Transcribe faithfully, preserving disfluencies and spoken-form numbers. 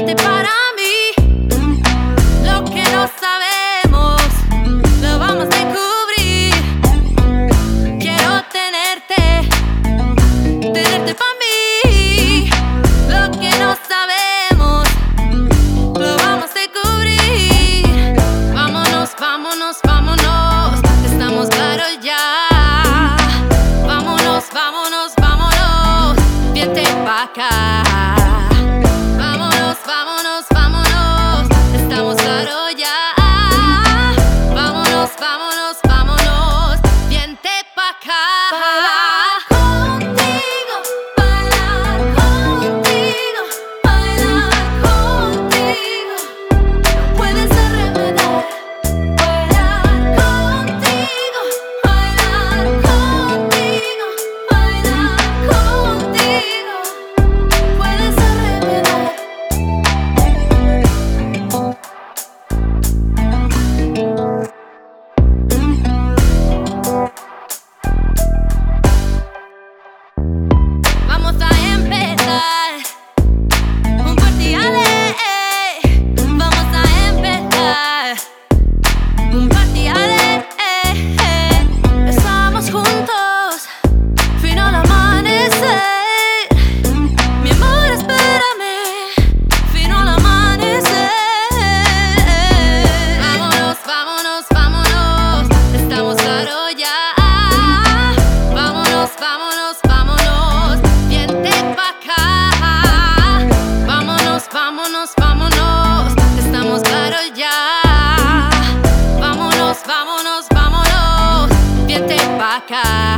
Vente para mí, lo que no sabemos lo vamos a descubrir. Quiero tenerte, tenerte para mí. Lo que no sabemos lo vamos a descubrir. Vámonos, vámonos, vámonos, estamos claros ya. Vámonos, vámonos, vámonos, vente pa' acá. Vámonos, vámonos, vámonos, estamos claros ya. Vámonos, vámonos, vámonos, vente pa' acá. Bailar contigo, bailar contigo, bailar contigo, puedes arremeter. Bailar contigo, bailar contigo, bailar contigo, puedes arremeter. Vamos a empezar un party-ale. Vamos a empezar un party-ale. Estamos juntos, fin al amanecer. Mi amor, espérame, fin al amanecer. Vámonos, vámonos, vámonos, estamos claros ya. Vámonos, vámonos, vámonos, vente pa' acá. Vámonos, vámonos, vámonos, estamos claros ya. Vámonos, vámonos, vámonos, vente pa' acá.